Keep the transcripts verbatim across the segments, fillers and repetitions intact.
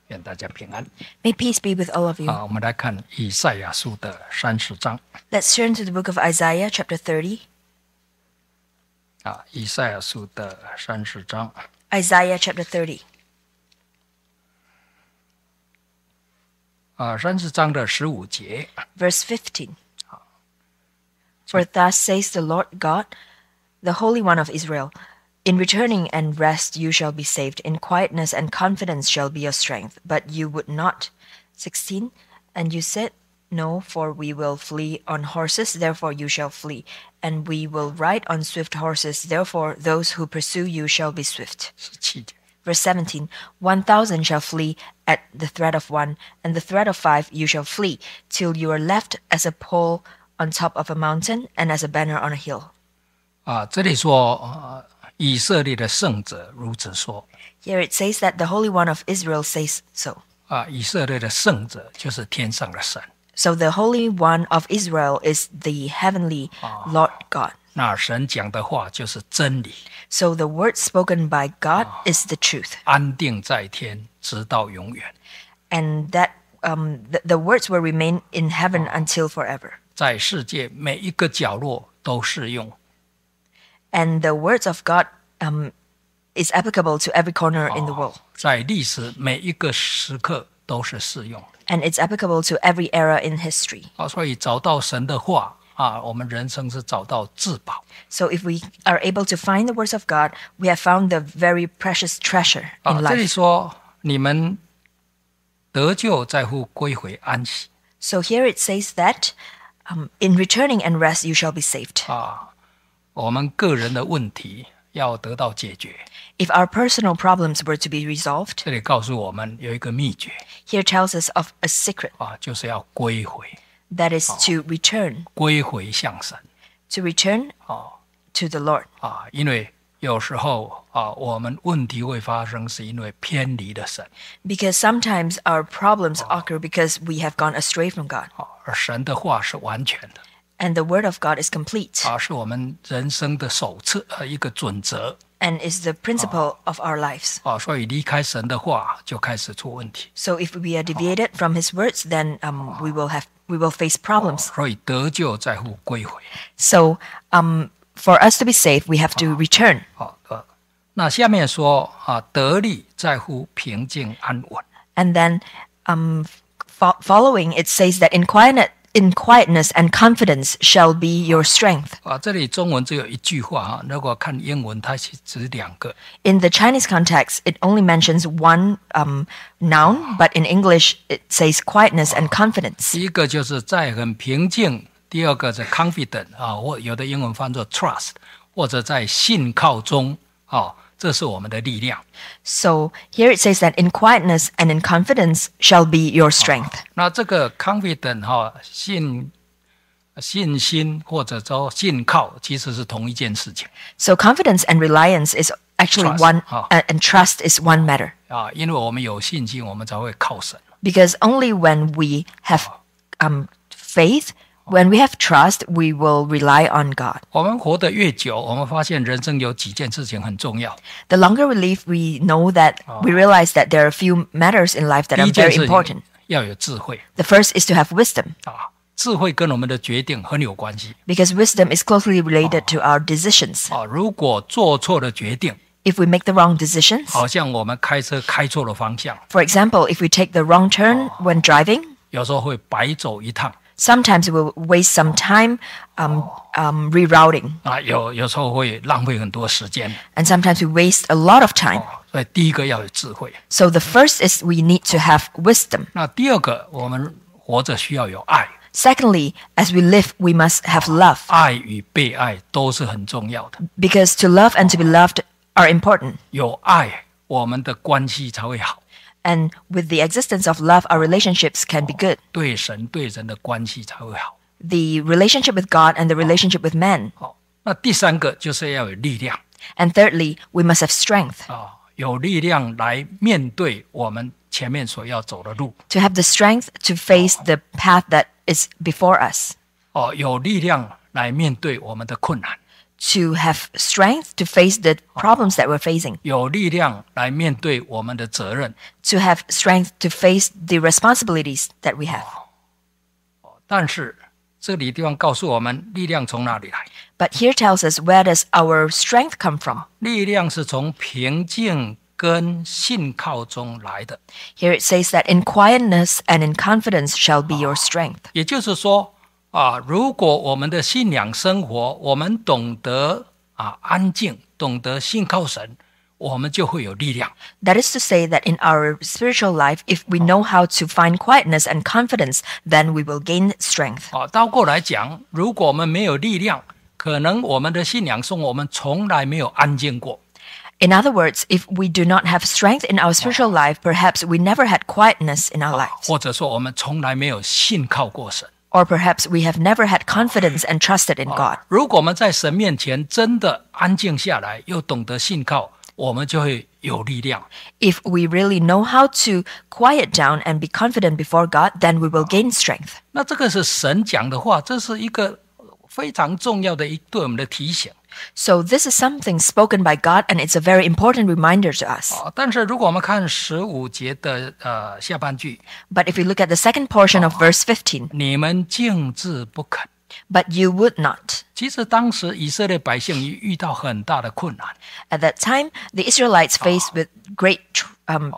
愿大家平安。 May peace be with all of you. 啊，我们来看以赛亚书的三十章。 Let's turn to the book of Isaiah, chapter thirty. 啊，以赛亚书的三十章。 Isaiah, chapter thirty. 啊，三十章的十五节。 Verse fifteen. For thus says the Lord God, the Holy One of Israel, in returning and rest you shall be saved, in quietness and confidence shall be your strength. But you would not. sixteen. And you said, No, for we will flee on horses, therefore you shall flee. And we will ride on swift horses, therefore those who pursue you shall be swift. 十七节。 Verse seventeen. One thousand shall flee at the threat of one, and the threat of five you shall flee, till you are left as a pole on top of a mountain and as a banner on a hill. 啊，这里说，呃，以色列的圣者如此说。 Here it says that the Holy One of Israel says so. 啊，以色列的圣者就是天上的神。 So the Holy One of Israel is the heavenly Lord God. 那神讲的话就是真理， So the word spoken by God is the truth. 安定在天，直到永远。 And that um, the, the words will remain in heaven until forever. 在世界每一个角落都适用。 And the words of God um, is applicable to every corner in the world. 在历史每一个时刻都是适用。 And it's applicable to every era in history. 啊，所以找到神的话啊，我们人生是找到至宝。 So if we are able to find the words of God, we have found the very precious treasure 啊， in 这里 life. 说你们得救在乎归回安息。 So here it says that um, in returning and rest you shall be saved. 啊，我们个人的问题要得到解决。 If our personal problems were to be resolved, 这里告诉我们有一个秘诀 here tells us of a secret, 啊，就是要归回， that is to return, 归回向神 to return 啊 to the Lord. 啊，因为有时候啊，我们问题会发生，是因为偏离了神 Because sometimes our problems occur because we have gone astray from God. 啊，而神的话是完全的 And the word of God is complete 啊，是我们人生的手册呃一个准则 and is the principle of our lives. 啊，所以离开神的话就开始出问题。 So if we are deviated from his words, then um, we will have we will face problems. 所以得救在乎归回。 So um, for us to be saved, we have to return. 好的，那下面说啊，得力在乎平静安稳。 And then um, fo- following, it says that in quiet, in quietness and confidence shall be your strength. 啊，这里中文只有一句话哈，如果看英文，它是指两个。 In the Chinese context, it only mentions one um, noun, but in English, it says quietness and confidence. 第一个就是在很平静，第二个是 confident 啊，或有的英文翻作 trust， 或者在信靠中啊，这是我们的力量。 So here it says that in quietness and in confidence shall be your strength. 那这个 confident 哈、信信心或者说信靠，其实是同一件事情 So confidence and reliance is actually Trust, one, ah. uh, and trust is one matter. 啊，因为我们有信心，我们才会靠神。 Because only when we have um, faith, when we have trust, we will rely on God. 我们活得越久，我们发现人生有几件事情很重要。 The longer we live, we know that we realize that there are a few matters in life that 第 are 一件 very 事 important. 情要有智慧 The first is to have wisdom, 啊，智慧跟我们的决定很有关系 because wisdom is closely related to our decisions. 啊。如果做错了决定， If we make the wrong decisions, 好像我们开车开错了方向， for example, if we take the wrong turn when driving, 有时候会白走一趟 sometimes we'll waste some time um, um, rerouting, 啊，有有时候会浪费很多时间。 and sometimes we waste a lot of time. 所以第一个要有智慧， So the first is we need to have wisdom. 那第二个，我们活着需要有爱， Secondly, as we live, we must have love, 爱与被爱都是很重要的。 because to love and to be loved are important. 有爱，我们的关系才会好， And with the existence of love, our relationships can be good. 对神对人的关系才会好。 The relationship with God and the relationship with man. 好，那第三个就是要有力量 And thirdly, we must have strength, 啊，有力量来面对我们前面所要走的路 to have the strength to face the path that is before us, 哦，有力量来面对我们的困难。 to have strength to face the problems that we're facing, 有力量来面对我们的责任。 to have strength to face the responsibilities that we have. 但是这里地方告诉我们，力量从哪里来？ But here tells us, where does our strength come from? 力量是从平静跟信靠中来的。 Here it says that in quietness and in confidence shall be your strength. 也就是说啊，如果我们的信仰生活，我们懂得啊安静，懂得信靠神，我们就会有力量。 That is to say that in our spiritual life, if we know how to find quietness and confidence, then we will gain strength. 啊，倒过来讲，如果我们没有力量，可能我们的信仰生活我们从来没有安静过。 In other words, if we do not have strength in our spiritual life, perhaps we never had quietness in our lives. 或者说我们从来没有信靠过神。 Or perhaps we have never had confidence and trusted in God. 如果我们在神面前真的安静下来，又懂得信靠，我们就会有力量。 If we really know how to quiet down and be confident before God, then we will gain strength. 那这个是神讲的话，这是一个非常重要的一对我们的提醒。 So this is something spoken by God, and it's a very important reminder to us. 啊，但是如果我们看十五节的呃下半句， But if we look at the second portion of verse fifteen, 你们静置不肯。 but you would not. 其实当时以色列百姓遇到很大的困难， At that time, the Israelites faced with great tr- um,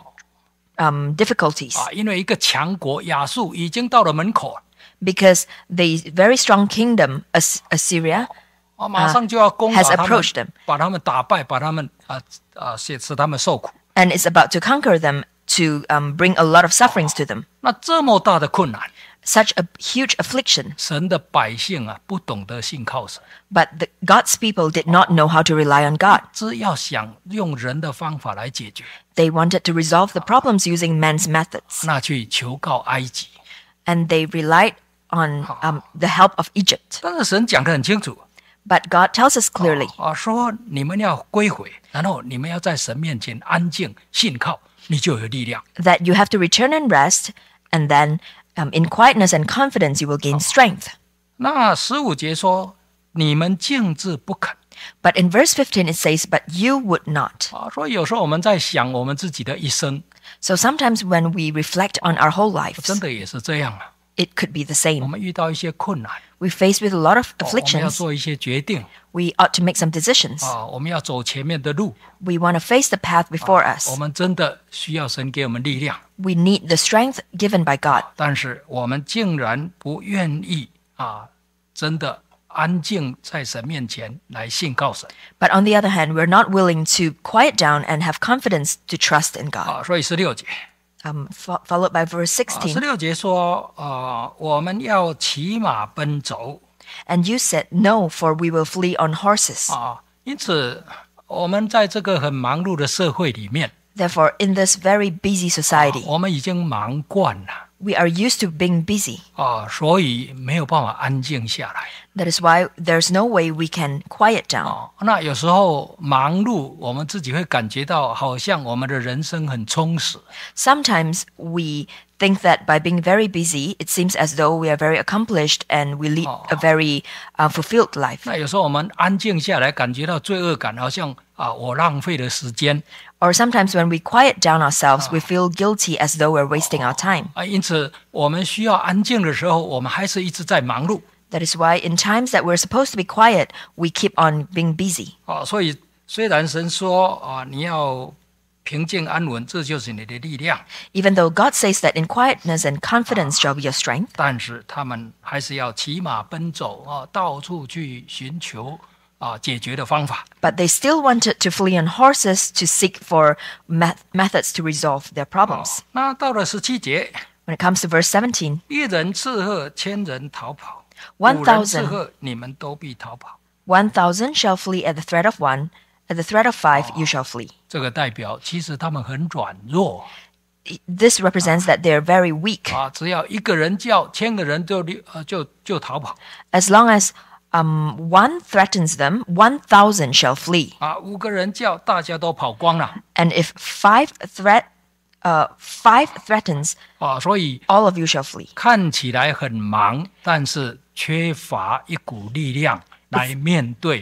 um, difficulties 啊，因为一个强国亚述已经到了门口了， because the very strong kingdom, As- Assyria, 啊，马上就要攻 has 打他们 approached them. 把他们打败，把他们啊啊使使他们受苦。 and is about to conquer them to um, bring a lot of sufferings to them. 那这么大的困难， Such a huge affliction, 神的百姓啊不懂得信靠神， but the, God's people did not know how to rely on God. 只要想用人的方法来解决， They wanted to resolve the problems using man's methods, 那去求告埃及。 and they relied on um, the help of Egypt. 但是神讲得很清楚 But God tells us clearly 啊，说你们要归回，然后你们要在神面前安静信靠，你就有力量。 that you have to return and rest, and then um, in quietness and confidence you will gain strength. 那十五节说你们静置不肯 But in verse fifteen it says, but you would not. 啊，所以有时候我们在想我们自己的一生， So sometimes when we reflect on our whole 真 lives, 的也是这样啊。 it could be the 我 same. 们遇到一些困难， We face with a lot of 哦我们要 afflictions. 做一些决定 We ought to make some decisions. 啊，我们要走前面的路， We want to face the path before 我 us. 们真的需要神给我们力量。 We need the strength given by God. 但是我们竟然不愿意啊，真的安静在神面前来信靠神 But on the other hand, we're not willing to quiet down and have confidence to trust in God. 啊。所以十六节 Um, fo- followed by verse 啊，十 sixteen. 六节说啊，我们要骑马奔走 And you said, no, for we will flee on horses. 啊。因此，我们在这个很忙碌的社会里面， Therefore, in this very busy society, 我们已经忙惯了 we are used to being busy. 啊，所以没有办法安静下来 That is why there's no way we can quiet down. 啊。那有时候忙碌，我们自己会感觉到好像我们的人生很充实。 Sometimes we think that by being very busy, it seems as though we are very accomplished and we lead a very uh, fulfilled life. 那有时候我们安静下来，感觉到罪恶感，好像啊，我浪费了时间 Or sometimes when we quiet down ourselves, we feel guilty as though we're wasting our time. 啊。因此，我们需要安静的时候，我们还是一直在忙碌 That is why in times that we're supposed to be quiet, we keep on being busy. 啊。所以，虽然神说啊，你要平静安稳，这就是你的力量， Even though God says that in quietness and confidence shall be your strength, 但是他们还是要骑马奔走啊，到处去寻求啊解决的方法。 but they still wanted to flee on horses to seek for met- methods to resolve their problems. 那到了十七节， When it comes to verse seventeen, 一人刺喝，千人逃跑， One 五人刺 thousand 喝，你们都必逃跑。 one thousand shall flee at the threat of one, at the threat of five you shall flee. 这个代表其实他们很软弱 This represents that they are very weak. 啊，只要一个人叫，千个人就呃就就逃跑 As long as um, one threatens them, one thousand shall flee. 啊，五个人叫，大家都跑光了 And if five threat, uh, five threatens, 啊，所以 all of you shall flee. 看起来很忙，但是缺乏一股力量来面对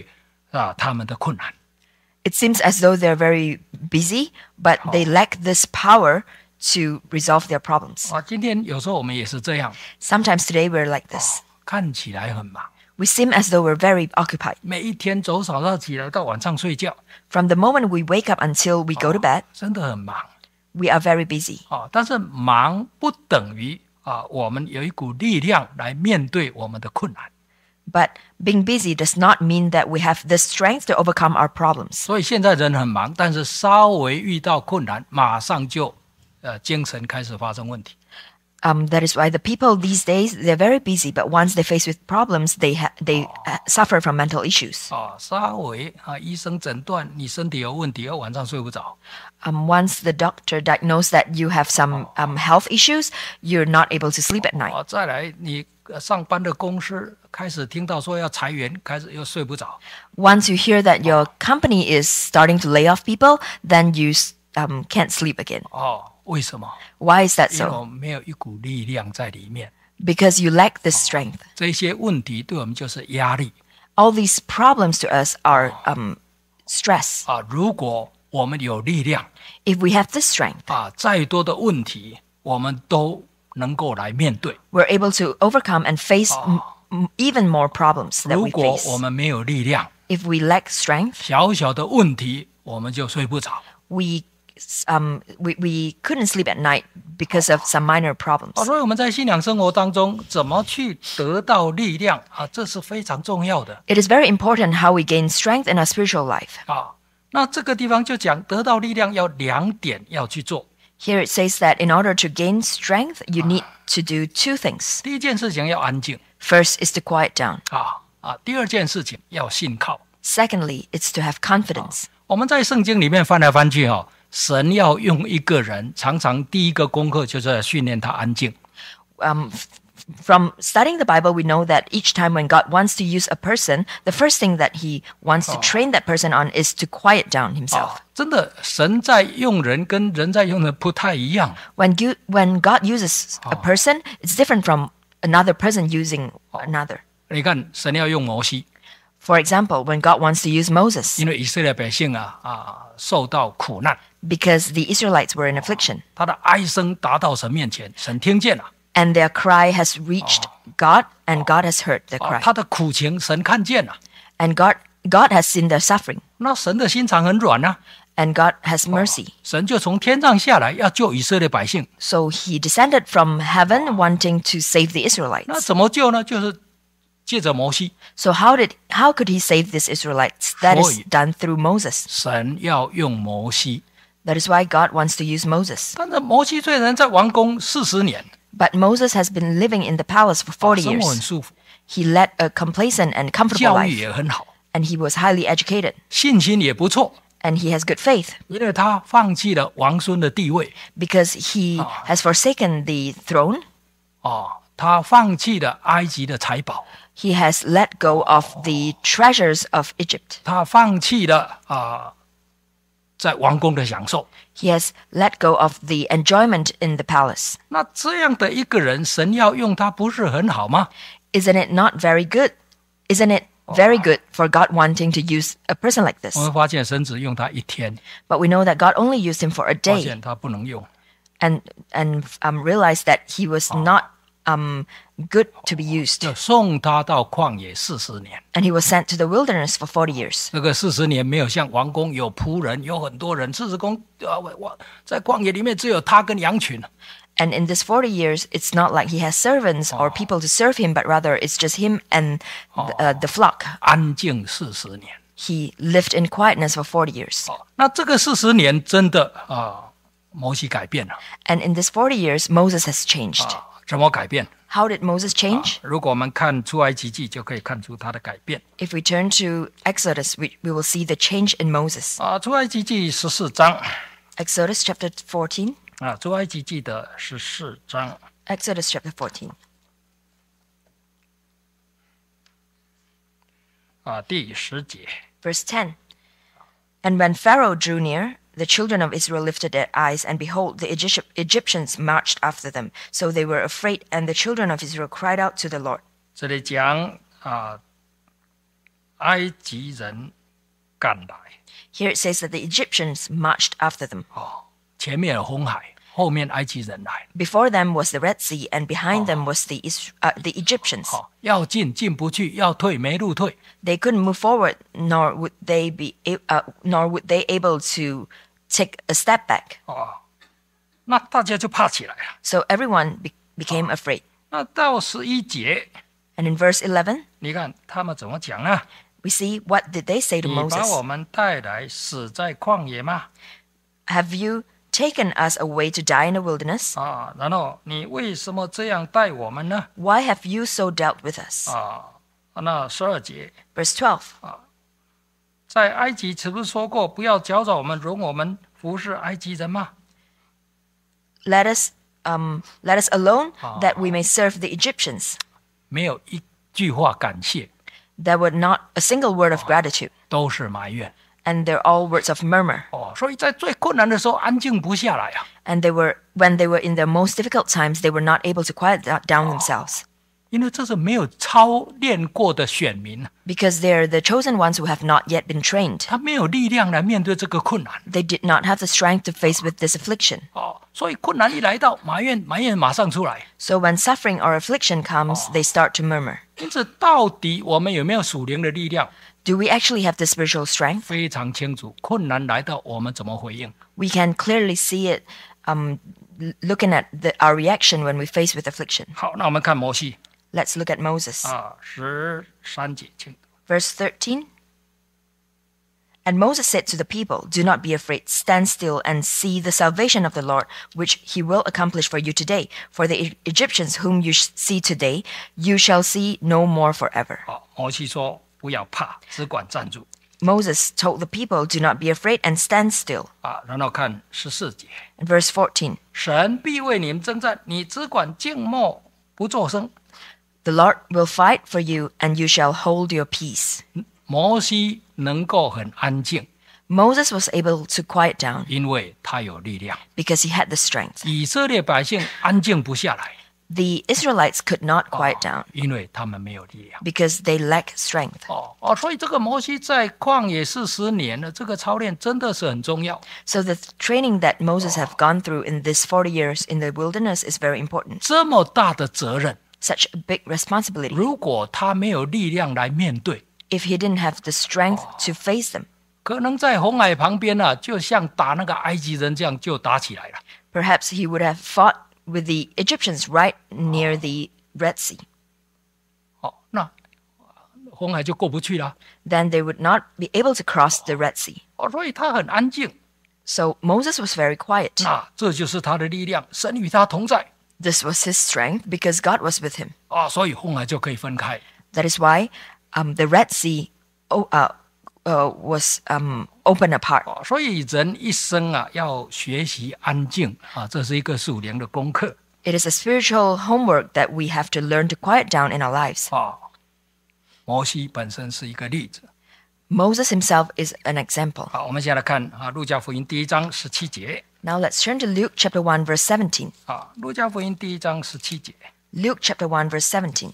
啊他们的困难。 It seems as though they're very busy, but they lack this power to resolve their problems. 啊，今天有时候我们也是这样， Sometimes today we're like this. 看起来很忙， We seem as though we're very occupied. 每一天从早上起来到晚上睡觉， From the moment we wake up until we go to bed, 真的很忙 we are very busy. 啊。但是忙不等于啊，我们有一股力量来面对我们的困难。 But being busy does not mean that we have the strength to overcome our problems. 所以现在人很忙，但是稍微遇到困难，马上就呃精神开始发生问题。 Um, that is why the people these days, they're very busy, but once they face with problems, they ha- they uh, suffer from mental issues. 啊，稍微啊，医生诊断你身体有问题，晚上睡不着。 Um, once the doctor diagnosed that you have some um, health issues, you're not able to sleep at night. 啊，再来你呃上班的公司开始听到说要裁员，开始又睡不着。 Once you hear that your company is starting to lay off people, then you s- um, can't sleep again. 哦，为什么？ Why is that 因为 so? 我们没有一股力量在里面。 Because you lack this strength. 这些问题对我们就是压力 All these problems to us are um, stress. 啊。如果我们有力量 If we have this strength, 啊，再多的问题我们都能够来面对。 we're able to overcome and face m- m- even more problems that 如 we 果 face. 我们没有力量， If we lack strength, 小小的问题我们就睡不着。 we um, we, we couldn't sleep at night because of some minor problems. 啊，所以我们在信仰生活当中怎么去得到力量啊，这是非常重要的 It is very important how we gain strength in our spiritual life. 啊。那这个地方就讲得到力量要两点要去做。 Here it says that in order to gain strength, you need to do two things. 第一件事情要安静 First is to quiet down. 啊啊，第二件事情要信靠。 Secondly, it's to have confidence. 我们在圣经里面翻来翻去哦，神要用一个人，常常第一个功课就是要训练他安静。 Um, f- from studying the Bible, we know that each time when God wants to use a person, the first thing that he wants to train that person on is to quiet down himself. 啊，真的，神在用人跟人在用人不太一样。 When, you, when God uses a person, it's different from another person using another. 你看，神要用摩西， For example, when God wants to use Moses, 因为以色列百姓啊啊受到苦难， because the Israelites were in affliction, 他的哀声达到神面前，神听见了。 and their cry has reached God, and God has heard their 啊， cry. 他的苦情神看见了。 And God, God has seen their suffering, 那神的心肠很软啊， and God has mercy. 神就从天上下来要救以色列百姓。 So he descended from heaven wanting to save the 那 Israelites. 怎么救呢？就是借着摩西， So how did how could he save these Israelites? That is 所以- done through Moses. 神要用摩西。 That is why God wants to use Moses. 但是摩西虽然在王宫四十年， But Moses has been living in the palace for 啊 forty 生活很 years. 舒服， He led a complacent and comfortable 教育 life, 也很好， and he was highly educated, 信心也不错， and he has good faith 因为他放弃了王孙的地位 because he has forsaken the throne. 啊，他放弃了埃及的财宝， He has let go of the treasures of Egypt. 他放弃了啊在王宫的享受。 He has let go of the enjoyment in the palace. 那这样的一个人，神要用他，不是很好吗？ Isn't it not very good? Isn't it very good for God wanting to use a person like this? 我们发现神只用他一天， But we know that God only used him for a 发 day, 现他不能用。 and and um, realized that he was not um, good to be used. 就送他到旷野四十年。 And he was sent to the wilderness for forty years. 这个四十年没有像王宫有仆人，有很多人。四十宫啊，我我在旷野里面只有他跟羊群。 And in this forty years, it's not like he has servants or people to serve him, but rather it's just him and the, uh, the flock. 安静四十年。 He lived in quietness for forty years. 哦，那这个四十年真的啊，摩西改变了 And in this forty years, Moses has changed. 啊？怎么改变？ How did Moses change? 如果我们看出埃及记，就可以看出他的改变 If we turn to Exodus, we, we will see the change in Moses. 啊。出埃及记十四章 Exodus chapter fourteen. 啊，出埃及记的十四章 Exodus chapter fourteen. 啊，第十节。 Verse ten. And when Pharaoh drew near, the children of Israel lifted their eyes, and behold, the Egypt- Egyptians marched after them. So they were afraid, and the children of Israel cried out to the Lord. 这里讲啊，埃及人赶来。 Here it says that the Egyptians marched after them. 哦，前面有红海，后面埃及人来。 Before them was the Red Sea, and behind them was the, Is- uh, the Egyptians. 哦，要进进不去，要退没路退。 They couldn't move forward, nor would they be, a- uh, nor would they able to take a step back. 哦，那大家就怕起来了。 So everyone be- became afraid. 那到十一节， And in verse eleven, 你看他们怎么讲呢？ we see what did they say to 你把我 Moses? 们带来死在旷野吗？ Have you taken us away to die in the wilderness? 啊，然后你为什么这样待我们呢？ Why have you so dealt with us? 啊，那十二节， Verse twelve. 在埃及岂不是说过，不要搅扰我们，容我们服侍埃及人吗？ Let us um, let us alone Ah. that we may serve the Egyptians. 没有一句话感谢， There were not a single word of gratitude, 都是埋怨。 and they're all words of murmur. 哦，所以在最困难的时候安静不下来啊。 And they were when they were in their most difficult times, they were not able to quiet do- down themselves 因为这是没有操练过的选民， because they're the chosen ones who have not yet been trained. 他没有力量来面对这个困难。 They did not have the strength to face with this affliction. 哦，所以困难一来到，埋怨埋怨马上出来。 So when suffering or affliction comes, they start to murmur. 因此，到底我们有没有属灵的力量？ Do we actually have the spiritual strength? 非常清楚，困难来到，我们怎么回应？ We can clearly see it um, l- looking at the, our reaction when we face with affliction. 好，那我们看摩西 Let's look at Moses. 啊，十三节，请 Verse thirteen. And Moses said to the people, Do not be afraid, stand still and see the salvation of the Lord, which he will accomplish for you today. For the E- Egyptians whom you sh- see today, you shall see no more forever. 好，摩西说不要怕，只管站住 Moses told the people, Do not be afraid and stand still. 啊。然后看十四节， And verse fourteen. 神必为你们征战，你只管静默不作声。 The Lord will fight for you, and you shall hold your peace. 摩西能够很安静， Moses was able to quiet down 因为他有力量。 because he had the strength. 以色列百姓安静不下来， The Israelites could not quiet down 因为他们没有力量。 because they lack strength. 哦哦，所以这个摩西在旷野四十年的这个操练真的是很重要。 So the training that Moses have gone through in this forty years in the wilderness is very important. 这么大的责任， Such a big responsibility. 如果他没有力量来面对， If he didn't have the strength to face them, 可能在红海旁边啊，就像打那个埃及人这样就打起来了。 perhaps he would have fought with the Egyptians right near the Red Sea. 哦，那红海就过不去了。 Then they would not be able to cross the Red Sea. 哦，所以他很安静。 So Moses was very quiet. 那这就是他的力量，神与他同在 This was his strength because God was with him. 啊、所以红海就可以分开。 That is why um, the Red Sea oh, uh, uh, was um, open apart. 哦，所以人一生啊，要学习安静啊，这是一个属灵的功课 It is a spiritual homework that we have to learn to quiet down in our lives. 啊。摩西本身是一个例子。 Moses himself is an example. 好，我们先来看啊，路加福音第一章十七节 Now let's turn to Luke chapter one verse seventeen. 啊，路加福音第一章十七节。 Luke chapter one verse seventeen.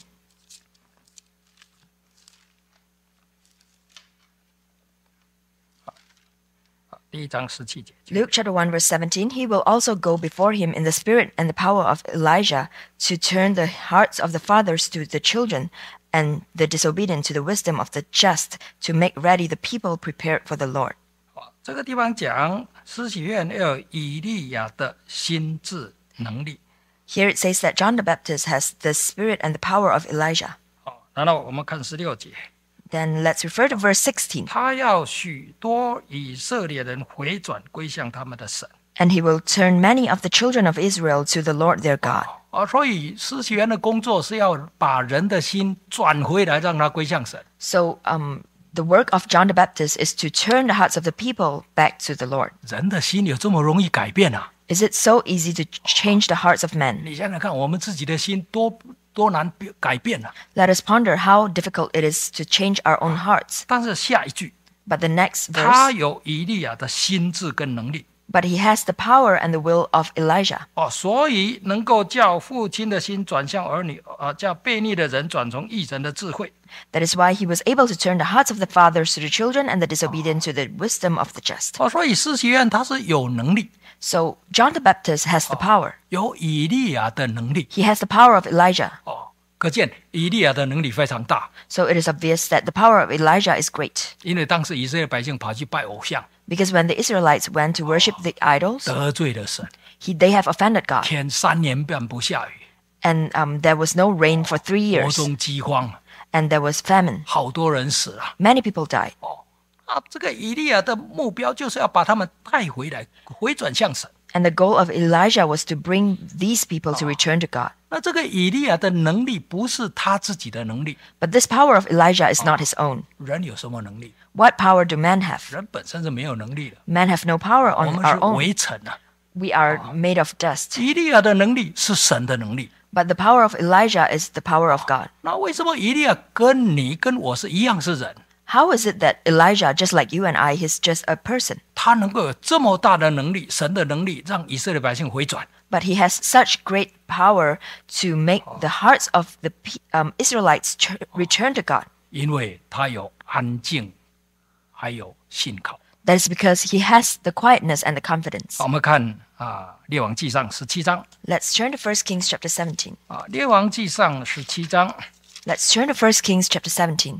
第一章十七节， Luke chapter one verse seventeen. He will also go before him in the spirit and the power of Elijah to turn the hearts of the fathers to the children and the disobedient to the wisdom of the just, to make ready the people prepared for the Lord. 好，这个地方讲施洗约翰要有以利亚的心智能力。 Here it says that John the Baptist has the spirit and the power of Elijah. 好，然后我们看十六节， Then let's refer to verse sixteen. 他要许多以色列人回转归向他们的神。 And he will turn many of the children of Israel to the Lord their God. 啊，所以施洗约翰的工作是要把人的心转回来，让他归向神。 So um, the work of John the Baptist is to turn the hearts of the people back to the Lord. 人的心有这么容易改变啊？ Is it so easy to change the hearts of men? 你想想看，我们自己的心多多难改变啊！ Let us ponder how difficult it is to change our own hearts. 但是下一句， But the next 他 verse, 有以利亚的心智跟能力。 But he has the power and the will of Elijah. 哦，所以能够叫父亲的心转向儿女，啊，叫悖逆的人转从义人的智慧。 That is why he was able to turn the hearts of the fathers to the children and the disobedient to the wisdom of the just. 哦，所以施洗约翰他是有能力， So John the Baptist has the power. 有以利亚的能力。 He has the power of Elijah. 哦，可见以利亚的能力非常大， So it is obvious that the power of Elijah is great. 因为当时以色列百姓跑去拜偶像， Because when the Israelites went to worship the idols, 得罪了神， he, they have offended God. 天三年半不下雨， And um, there was no rain for three 国 years. 中饥荒， And there was famine. 好多人死了。 Many people died. 哦，啊，这个以利亚的目标就是要把他们带回来，回转向神。 And the goal of Elijah was to bring these people to return to God. 那这个以利亚的能力不是他自己的能力， But this power of Elijah is not his own. 人有什么能力？ What power do men have? 人本身是没有能力的， Men have no power 我 on 们 our 是 own. 围城啊。 We are made of dust. 以利亚的能力是神的能力。 But the power of Elijah is the power of God. 那为什么以利亚跟你跟我是一样是人？ How is it that Elijah, just like you and I, he's just a person, 他能够有这么大的能力，神的能力，让以色列百姓回转？ but he has such great power to make the hearts of the pe- um, Israelites ch- return to God? 因为他有安静，还有信靠。 That is because he has the quietness and the confidence. 好我们看啊，《列王纪上》十七章 Let's turn to First Kings chapter seventeen. 啊，《列王纪上》十七章 Let's turn to First Kings chapter seventeen.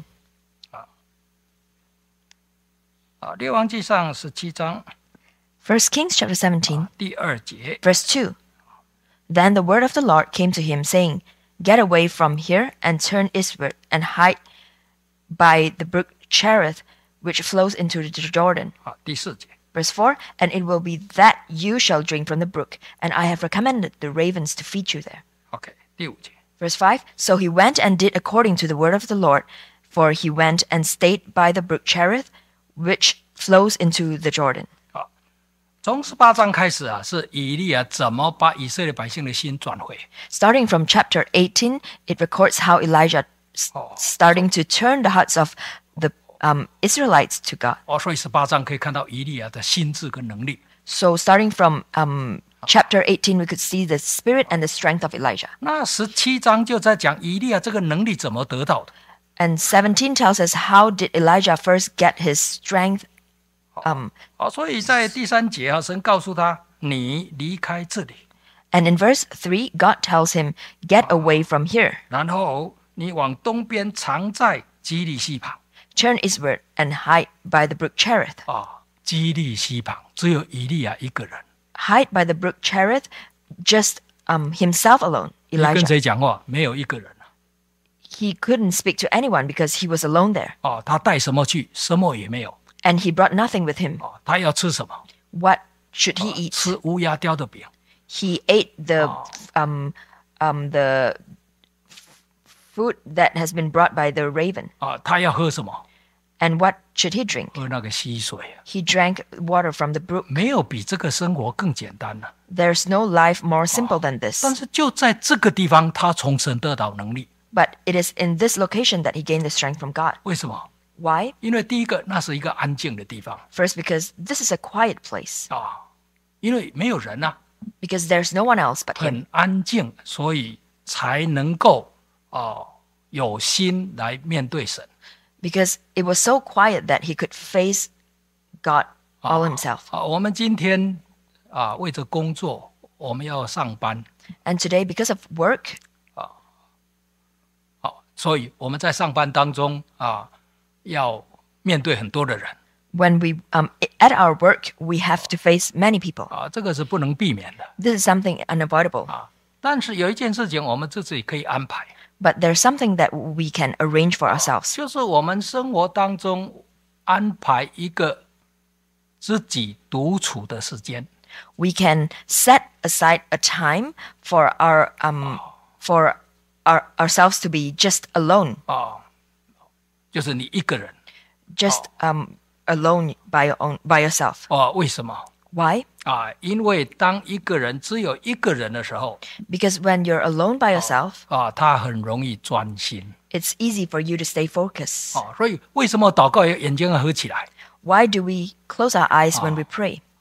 啊，《列王纪上》十七章 First Kings chapter seventeen, 第二节 verse two. Then the word of the Lord came to him, saying, Get away from here and turn eastward and hide by the brook Cherith, which flows into the Jordan. 啊，第四节 Verse four, And it will be that you shall drink from the brook, and I have recommended the ravens to feed you there. ，OK，第五节 Verse five, So he went and did according to the word of the Lord, for he went and stayed by the brook Cherith, which flows into the Jordan. 从十八章开始啊，是以利亚怎么把以色列百姓的心转回。 Starting from chapter eighteen, it records how Elijah s- Oh. starting to turn the hearts of the um, Israelites to God. 哦，所以十八章可以看到以利亚的心智跟能力。 So starting from um, chapter eighteen, we could see the spirit and the strength of Elijah. 那十七章就在讲以利亚这个能力怎么得到的。 And seventeen tells us how did Elijah first get his strength. Um, 哦，所以在第三节啊，神告诉他：“你离开这里， and in verse three, God tells him, Get away from here, 然后你往东边藏在基利溪旁。 turn eastward, and hide by the brook Cherith. ” 啊，基利溪旁只有以利亚一个人。 Hide by the brook Cherith, just um, himself alone, 你跟 Elijah. 谁讲话？没有一个人啊。 He couldn't speak to anyone because he was alone there. 哦，他带什么去？什么也没有。 And he brought nothing with him. 哦，他要吃什么？ What should he eat? 吃乌鸦雕的饼。 He ate the um, um, the food that has been brought by the raven. 啊，他要喝什么？ And what should he drink? 喝那个溪水啊。 He drank water from the brook. 没有比这个生活更简单了。 There's no life more simple than this. 但是就在这个地方，他从神得到能力。 But it is in this location that he gained the strength from God. 为什么？ Why? 因为第一个，那是一个安静的地方 First, because this is a quiet place. 啊，因为没有人啊， Because there's no one else but him. 很安静，所以才能够哦有心来面对神。 Because it was so quiet that he could face God all himself. 啊，我们今天啊为着工作，我们要上班， And today, because of work, 好，所以我们在上班当中啊，要面对很多的人 when we um, at our work, we have to face many people. 啊，这个是不能避免的 This is something unavoidable. 啊。但是有一件事情，我们自己可以安排， But there's something that we can arrange for ourselves. 就是我们生活当中安排一个自己独处的时间。 We can set aside a time for our um, for our, ourselves to be just alone, 啊，就是你一个人 just um, alone by your own by yourself. 啊？为什么 Why? 啊？因为当一个人只有一个人的时候 Because when you're alone by yourself, 啊，他很容易专心 it's easy for you to stay focused. 啊。所以为什么祷告要眼睛要合起来 Why do we close our eyes when we pray?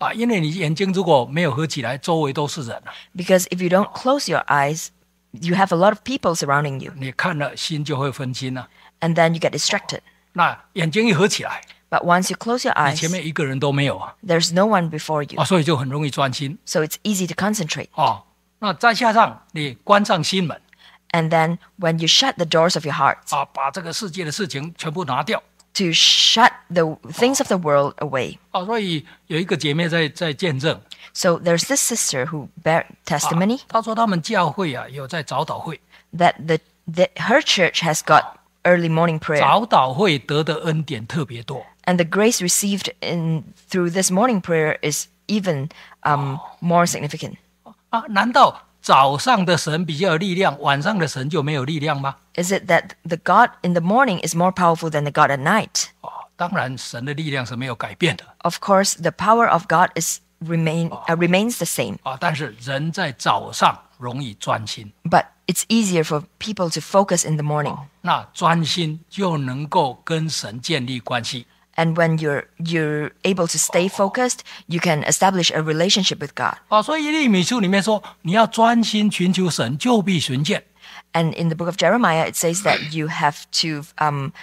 啊，因为你眼睛如果没有合起来，周围都是人啊， Because if you don't close your eyes, you have a lot of people surrounding you, 你看了心就会分心了。 and then you get distracted. 那眼睛一合起来， But once you close your 你前 eyes, 面一个人都没有啊， there's no one before you, 啊，所以就很容易专心 so it's easy to concentrate. 哦。那再加上你关上心门 And then when you shut the doors of your heart, 啊，把这个世界的事情全部拿掉 to shut the things of the world away. 啊。所以有一个姐妹在在见证， So there's this sister who bear 啊 testimony 她说他们教会啊有在早祷会， that the, the her church has got early morning prayer, 早祷会得的恩典特别多 and the grace received in through this morning prayer is even um, more significant. 啊。难道早上的神比较有力量，晚上的神就没有力量吗？ Is it that the God in the morning is more powerful than the God at night? 啊，当然神的力量是没有改变的 Of course, the power of God is remain uh, remains the same, 啊，但是人在早上容易专心， but it's easier for people to focus in the morning. 那专心就能够跟神建立关系。 And when you're you're able to stay focused, you can establish a relationship with God. 啊，所以利米书里面说，你要专心寻求神，就必寻见。 And in the book of Jeremiah, it says that you have to um,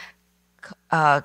uh,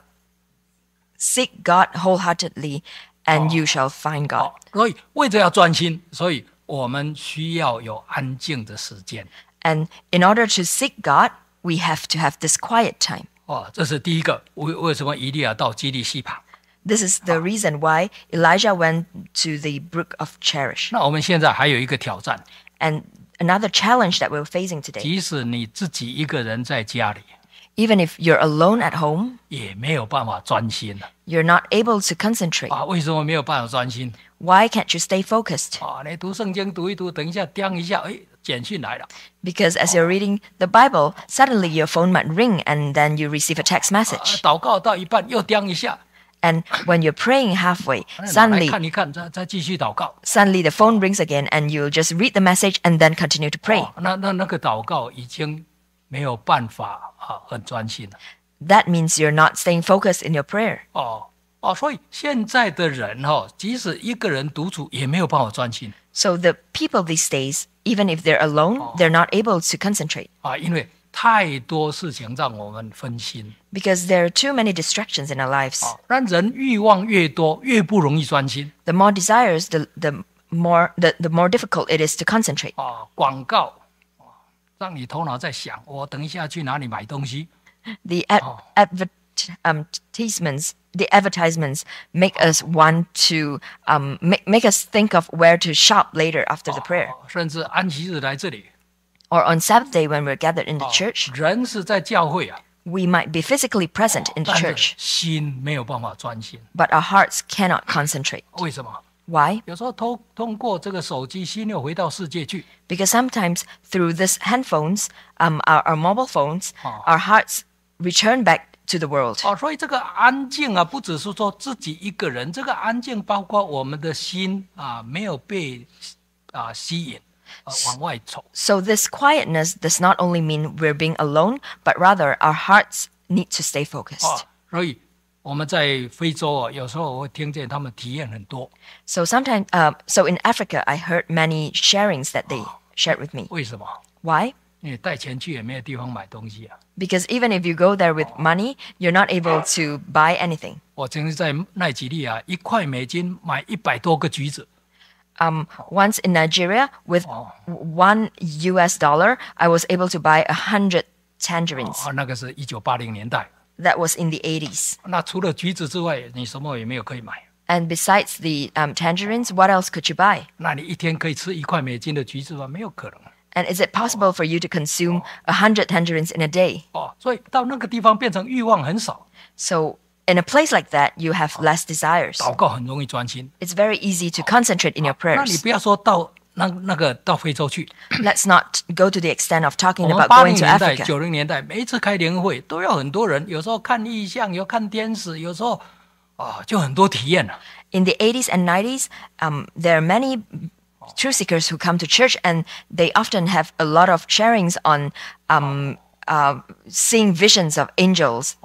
seek God wholeheartedly, and you shall find God. 所以为着要专心，所以我们需要有安静的时间。 And in order to seek God, we have to have this quiet time. 哦，这是第一个。为为什么以利亚到基利西旁？ This is the reason why Elijah went to the brook of Cherish. 那我们现在还有一个挑战， And another challenge that we're facing today, 即使你自己一个人在家里， even if you're alone at home, 也没有办法专心了 you're not able to concentrate. 啊！为什么没有办法专心 Why can't you stay focused? 啊？你读圣经读一读，等一下叮一下，哎，简讯来了， Because as you're reading the Bible, suddenly your phone might ring and then you receive a text 啊 message. 祷告到一半又叮一下， And when you're praying halfway, 拿来 suddenly 看一看，再再继续祷告。 suddenly the phone rings again and you'll just read the message and then continue to pray. 哦，那那那个祷告已经没有办法啊，很专心了。 That means you're not staying focused in your prayer. 哦哦，所以现在的人哈、哦，即使一个人独处，也没有办法专心 So the people these days, even if they're alone, they're not able to concentrate 啊，因为太多事情让我们分心 because there are too many distractions in our lives. 啊，让人欲望越多，越不容易专心 The more desires, the, the more the, the more difficult it is to concentrate. 啊。广告啊，让你头脑在想，我等一下去哪里买东西 The ad- advert- um, advertisements, the advertisements make us want to um, make, make us think of where to shop later after the prayer. 啊，甚至安息日来这里 Or on Sabbath day when we're gathered in the 啊 church, 人是在教会啊， we might be physically present in the 但是 church, 心没有办法专心， but our hearts cannot concentrate. 为什么？ Why? 有时候通通过这个手机，心又回到世界去 Because sometimes through this handphones, um, our, our mobile phones, our hearts return back to the world. 哦，所以这个安静啊，不只是说自己一个人，这个安静包括我们的心啊，没有被啊吸引，啊往外走。 So this quietness does not only mean we're being alone, but rather our hearts need to stay 啊 focused.， 所以我们在非洲啊，有时候我会听见他们体验很多， So sometimes, uh, so in Africa, I heard many sharings that they shared with me. 为什么？ Why? 因为带钱去也没有地方买东西啊。 Because even if you go there with money, you're not able to buy anything. 我曾经在奈及利亚一块美金买一百多个橘子， Um, once in Nigeria, with one U S dollar, I was able to buy a hundred tangerines. 啊，那个是一九八零年代。 That was in the eighties. 那除了橘子之外，你什么也没有可以买。 And besides the um, tangerines, what else could you buy? 那你一天可以吃一块美金的橘子吗？没有可能。 And is it possible for you to consume a hundred tangerines in a day? 哦，所以到那个地方变成欲望很少， So in a place like that, you have less desires. 祷告很容易专心。 It's very easy to concentrate in your 那你 prayers. 不要说到那那个到非洲去， Let's not go to the extent of 我 talking 们 about 八 going 零 to 年代、 Africa. 九零年代，每一次开联会都要很多人，有时候看意象，有看天使，有时候啊就很多体验了。 In the eighties and nineties, um, there are many truth seekers who come to church, and they often have a lot of sharings on um, uh, seeing visions of angels.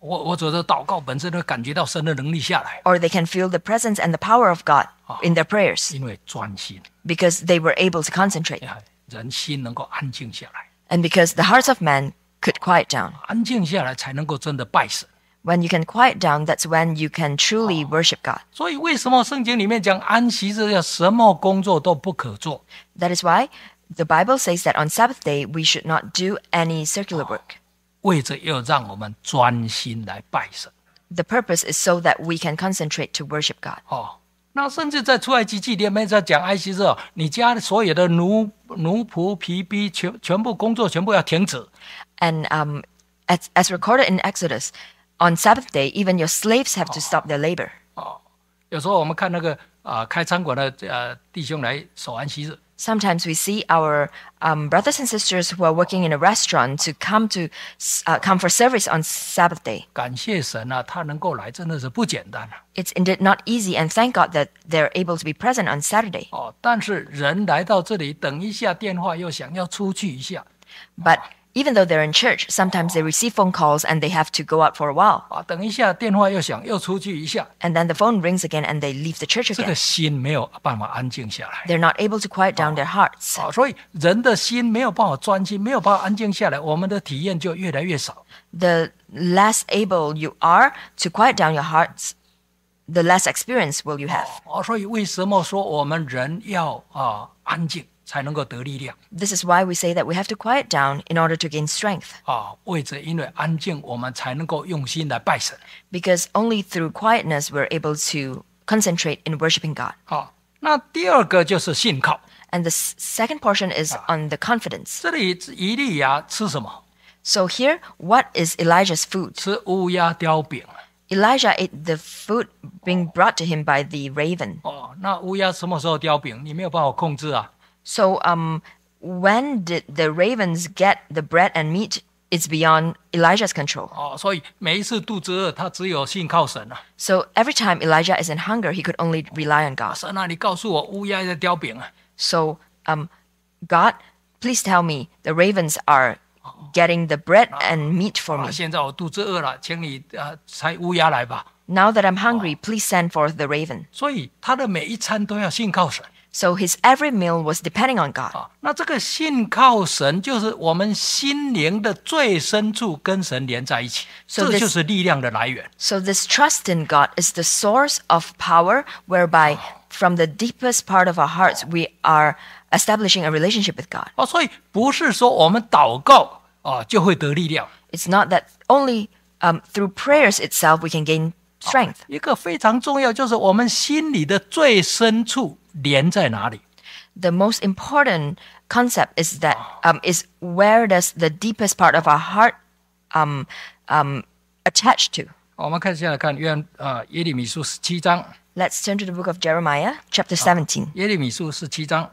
我我觉得祷告本身会感觉到神的能力下来， or they can feel the presence and the power of God in their prayers 因为专心， because they were able to concentrate 哎人心能够安静下来， and because the hearts of men could quiet down. 安静下来才能够真的拜神。 When you can quiet down, that's when you can truly worship God. 所以为什么圣经里面讲安息日要什么工作都不可做？ That is why the Bible says that on Sabbath day we should not do any circular work. 为着要让我们专心来拜神。 The purpose is so that we can concentrate to worship God. 哦，那甚至在出埃及记里面在讲安息日哦，你家所有的奴奴仆婢婢全全部工作全部要停止。 And um, as, as recorded in Exodus, on Sabbath day, even your slaves have to stop their labor. 哦，有时候我们看那个啊、开餐馆的呃弟兄来守安息日， Sometimes we see our um, brothers and sisters who are working in a restaurant to come to uh, come for service on Sabbath day. 感谢神啊，他能够来真的是不简单啊。 It's indeed not easy, and thank God that they're able to be present on Saturday. 哦，但是人来到这里，等一下电话又想要出去一下 But even though they're in church, sometimes they receive phone calls and they have to go out for a while. 啊，等一下电话又想又出去一下， And then the phone rings again and they leave the church 这个 again. 心没有办法安静下来。 They're not able to quiet down their hearts. 啊，所以人的心没有办法专心，没有办法安静下来，我们的体验就越来越少。 The less able you are to quiet down your hearts, the less experience will you have. 哦，所以为什么说我们人要啊安静才能够得力量 This is why we say that we have to quiet down in order to gain strength. 啊？为着因为安静，我们才能够用心来拜神。 Because only through quietness we're able to concentrate in worshiping God. 好，那第二个就是信靠。 And the s- second portion is on the confidence. 这里以利亚吃什么？ So here, what is Elijah's food? 吃乌鸦雕饼。 Elijah ate the food being brought to him by the raven. 哦，那乌鸦什么时候雕饼？你没有办法控制啊。 So um, when did the ravens get the bread and meat? It's beyond Elijah's control. 哦，所以每一次肚子饿，他只有信靠神啊。 So every time Elijah is in hunger, he could only rely on God. 神啊，你告诉我乌鸦在雕饼啊。 So, um, God, please tell me the ravens are getting the bread and meat for 啊， me. 现在我肚子饿了，请你呃猜乌鸦来吧。 Now that I'm hungry, please send forth the raven. 所以他的每一餐都要信靠神 So his every meal was depending on God. 啊。那这个信靠神，就是我们心灵的最深处跟神连在一起， So 这 this- 就是力量的来源。 So this trust in God is the source of power whereby from the deepest part of our hearts we are establishing a relationship with God. 哦，所以不是说我们祷告啊就会得力量。 It's not that only um, through prayers itself we can gain strength. 一个非常重要，就是我们心里的最深处连在哪里。 The most important concept is that um, is where does the deepest part of our heart um, um, attach to? 我们看现在看约呃耶利米书十七章， Let's turn to the book of Jeremiah, chapter seventeen. 耶利米书十七章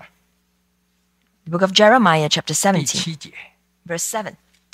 The book of Jeremiah, chapter 第 seventeen, 七节。 verse seven.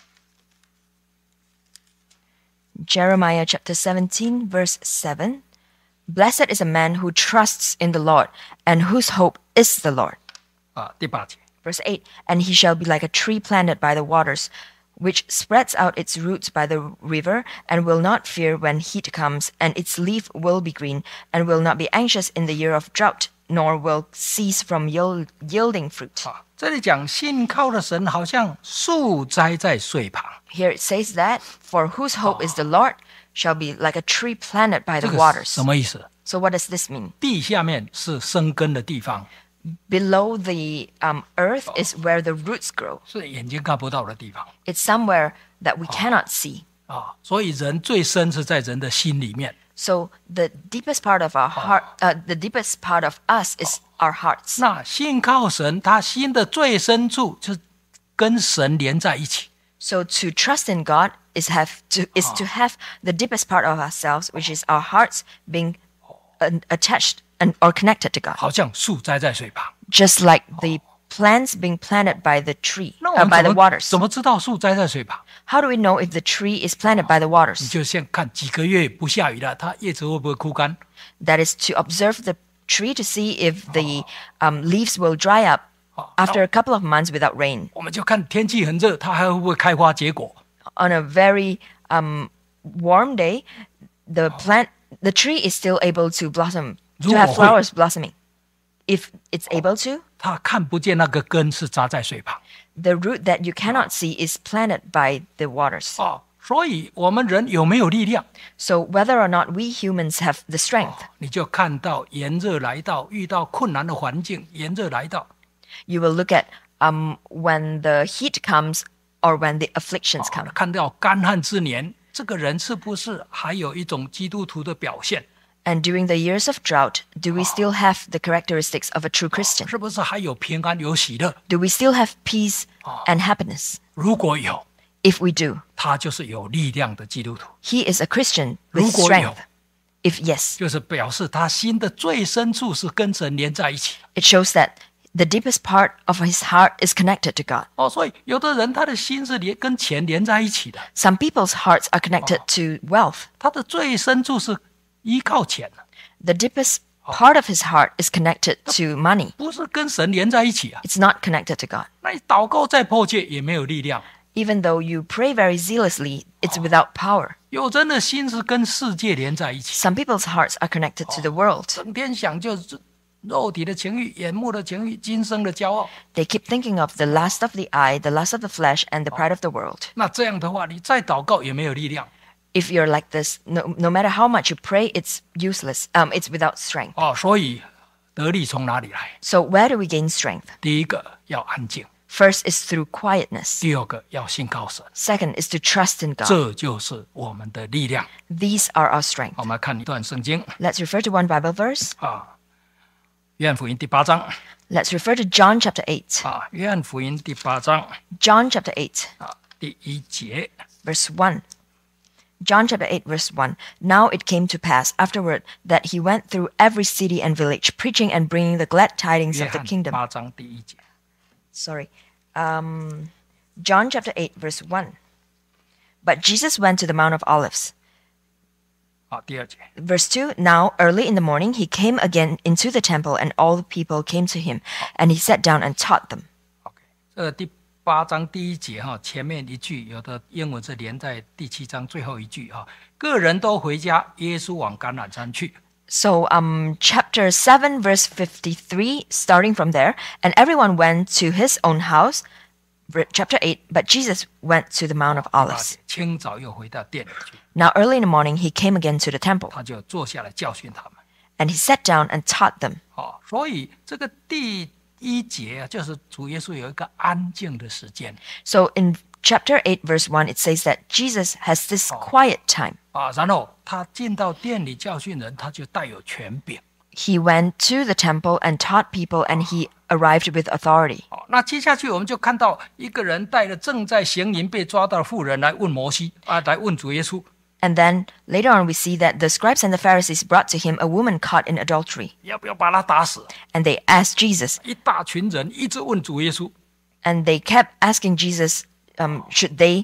Jeremiah chapter seventeen, verse seven. Blessed is a man who trusts in the Lord and whose hope is the Lord. 啊，第八节， Verse eight. And he shall be like a tree planted by the waters, which spreads out its roots by the river, and will not fear when heat comes, and its leaf will be green, and will not be anxious in the year of drought, nor will cease from yield, yielding fruit. 啊，这里讲信靠的神好像树栽在水旁， Here it says that, for whose hope is the Lord, shall be like a tree planted by 这 the 个 waters. 什么意思？ So what does this mean? 地下面是生根的地方， Below the um, earth is where the roots grow. 是眼睛看不到的地方 It's somewhere that we cannot see. 啊。所以人最深是在人的心里面。 So the deepest part of our heart, uh, the deepest part of us is our hearts. 那信靠神，他心的最深处就是跟神连在一起。 So to trust in God is have to is to have the deepest part of ourselves, which is our hearts, being uh, attached and or connected to God, 好像树栽在水旁。 just like the plants being planted by the tree, 那我 uh, 们 by 怎 the 么 waters. 怎么知道树栽在水旁？ How do we know if the tree is planted by the 你 waters? 就先看几个月不下雨了，它叶子会不会枯干？ That is to observe the tree to see if the um, leaves will dry up after a couple of months without rain. 我们就看天气很热，它还会不会开花结果？ On a very um, warm day, the plant, the tree is still able to blossom, to 如果 have 会- flowers blossoming. If it's able to, 它看不见那个根是扎在水旁 the root that you cannot see is planted by the waters. 哦。所以我们人有没有力量？ So whether or not we humans have the strength, 你就看到炎热来到，遇到困难的环境，炎热来到， you will look at um, when the heat comes or when the afflictions come. 看到干旱之年，这个人是不是还有一种基督徒的表现？ And during the years of drought, do we still have the characteristics of a true Christian? 是不是还有平安有喜乐？ Do we still have peace and happiness? 如果有， If we do, 他就是有力量的基督徒， he is a Christian with 如果有， strength. If yes, 就是表示他心的最深处是跟神连在一起的。 it shows that the deepest part of his heart is connected to God. 哦，所以有的人他的心是连跟钱连在一起的， Some people's hearts are connected to wealth. 他的最深处是依靠钱的， The deepest part of his heart is connected to money. 不是跟神连在一起啊。 It's not connected to God. 那你祷告再迫切也没有力量。 Even though you pray very zealously, it's without power. 有人的心是跟世界连在一起， Some people's hearts are connected to the world. 整天想就是肉体的情欲、眼目的情欲、今生的骄傲。 They keep thinking of the lust of the eye, the lust of the flesh, and the pride of the world. 那这样的话，你再祷告也没有力量 If you're like this, no, no matter how much you pray, it's useless. Um, it's without strength. 哦。所以得力从哪里来？ So where do we gain strength? 第一个要安静， First is through quietness. 第二个要信靠神， Second is to trust in God. 这就是我们的力量。 These are our strength. 我们来看一段圣经 Let's refer to one Bible verse. 啊，约翰福音第八章 Let's refer to John chapter eight. 啊，约翰福音第八章 John chapter eight, 啊第一节 verse one. John chapter eight, verse one. Now it came to pass afterward that he went through every city and village, preaching and bringing the glad tidings 约 of the 翰 kingdom. 八章第一节 Sorry. Um, John chapter eight, verse one. But Jesus went to the Mount of Olives. 啊，第二节 Verse two. Now early in the morning he came again into the temple, and all the people came to him, and he sat down and taught them. OK，这个第八章第一节哈，前面一句有的英文是连在第七章最后一句哈，个人都回家，耶稣往橄榄山去。 So, um, chapter seven, verse fifty-three, starting from there, and everyone went to his own house. Ver- Chapter eight, but Jesus went to the Mount of 八 Olives. 节清早又回到店里去， Now early in the morning he came again to the temple, 他就坐下来教训他们。 and he sat down and taught them. 哦，所以这个第一节啊，就是主耶稣有一个安静的时间 So in chapter eight, verse one, it says that Jesus has this quiet time. 啊，然后他进到店里教训人，他就带有权柄。 He went to the temple and taught people, and he arrived with authority. 哦，那接下去我们就看到一个人带着正在行淫被抓到的妇人来问摩西啊，来问主耶稣。 And then later on, we see that the scribes and the Pharisees brought to him a woman caught in adultery, 要不要把他打死？ and they asked Jesus, 一大群人一直问主耶稣， and they kept asking Jesus, um, should they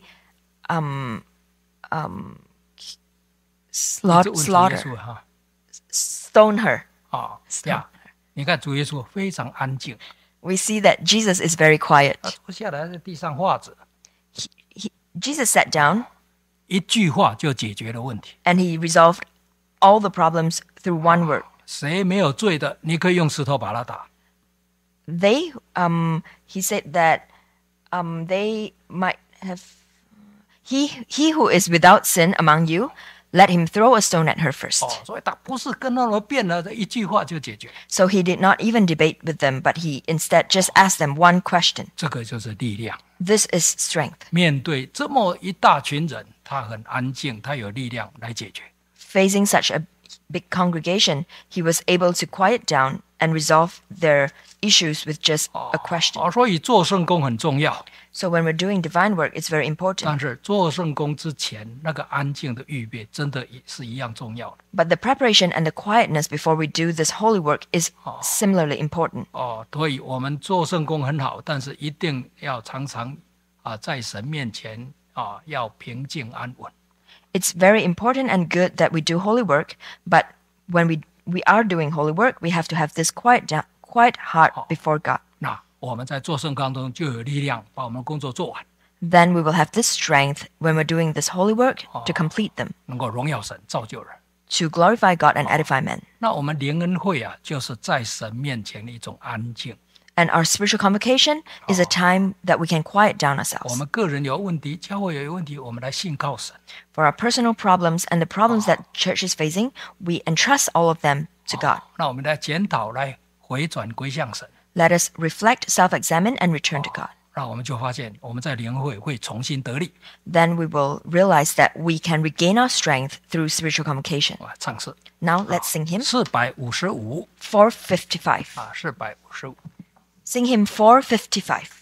um, um, 一直 slaughter, 问主耶 slaughter, 稣哈 stone her. 啊呀，你看主耶稣非常安静， We see that Jesus is very quiet. 他坐下来在地上画着， He, Jesus sat down 一句话就解决了问题。 and he resolved all the problems through one word. 谁没有罪的，你可以用石头把他打。 They, um, he said that um, they might have. He, he who is without sin among you, let him throw a stone at her first. 哦，所以他不是跟他们辩了，一句话就解决。 So he did not even debate with them, but he instead just asked them one question. 这个就是力量。 This is strength. 面对这么一大群人，他很安静，他有力量来解决。 Facing such a big congregation, he was able to quiet down and resolve their issues with just a question. 哦，所以做圣工很重要， So when we're doing divine work, it's very important. 但是做圣工之前那个安静的预备，真的也是一样重要的。 But the preparation and the quietness before we do this holy work is similarly important. 哦，所以我们做圣工很好，但是一定要常常啊，在神面前啊，要平静安稳。 It's very important and good that we do holy work, but when we, we are doing holy work, we have to have this quiet, down, quiet heart before God. 那我们在做圣工当中就有力量把我们工作做完。 then we will have this strength when we're doing this holy work to complete them, 能够荣耀神，造就人。 to glorify God and edify men. 那我们联恩会啊，就是在神面前的一种安静。 And our spiritual convocation is a time that we can quiet down 我 ourselves. 们个人有问题，教会有问题，我们来信靠神。 For our personal problems and the problems that church is facing, we entrust all of them to God. 那我们来检讨，来回转归向神。 Let us reflect, self-examine, and return to God. 那我们就发现，我们在联会会重新得力。 Then we will realize that we can regain our strength through spiritual convocation. 啊，唱诗 Now let's sing hymn 四百五十五 four fifty-five. 啊，四百五十五。 Sing hymn four fifty-five.